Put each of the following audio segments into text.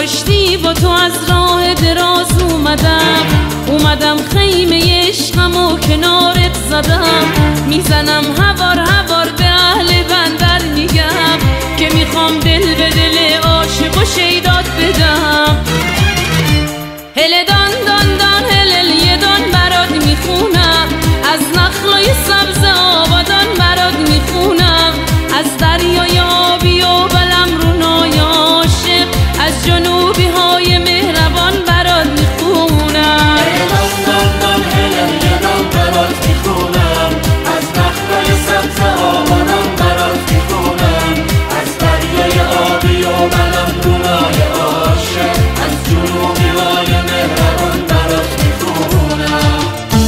کشتی با تو از راه دراز اومدم خیمه عشقمو کنارت زدم، میزنم هوار هوار به اهل بندر میگم که میخوام دل به دل عاشق و شیدات بدم. هل دان دان دان هلل یه دان برات میخونم، از نخلای سبز آبادان برات میخونم، از دریای آبی و بلم رونای عاشق، از جنوبی های مهربان برات میخونم. هل دان دان دان هلل یه دان برات میخونم، از نخلای سبز آبادان برات میخونم، از دریای آبی و بلم رونای عاشق، از جنوبی های مهربان برات میخونم.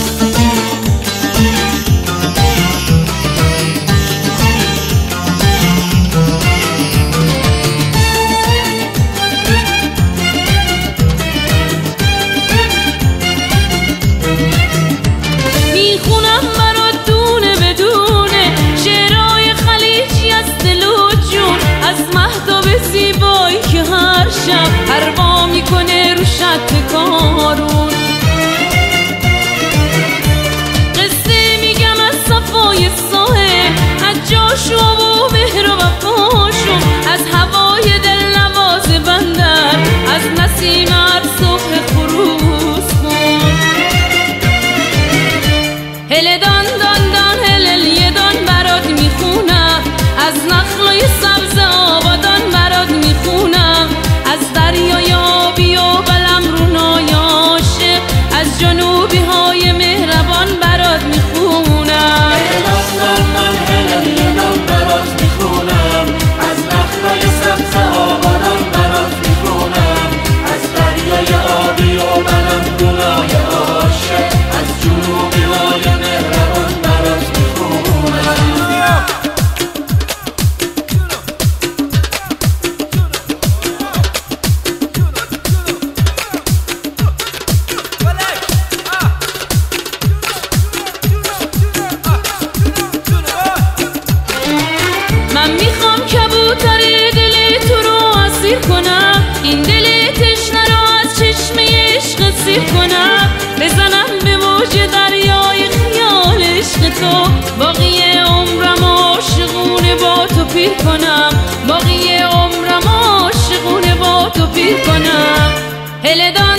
میخونم برات دونه بدونه شعرهای خلیجی از دل و جون، از مهتاب زیبایی که هر شب پروا میکنه رو شط کارون. قصه میگم از صفای ساحل، از جاشو و مهر و وفاشون، از هوای دلنواز بندر، از نسیم هر صبح خروس خون. هل دان دان دان هلل یه دان برات میخونم، از نخلای سبز آبادان برات میخونم، از دریای آبی و بلم رونای عاشق، از جنوبی های مهربان برات میخونم. هل دان دان دان هلل یه دان برات میخونم، از نخلای سبز آبادان برات میخونم، از دریای آبی و بلم رونای عاشق، از جنوبی های مهربان برات میخونم. من میخوام کبوتر دل تو رو اسیر کنم، این دل تشنه رو از چشمه عشق سیر کنم، بزنم به موج دریای خیال عشق تو، باقی عمرم عاشقونه با تو پیر کنم، باقی عمرم عاشقونه با تو پیر کنم. هل دان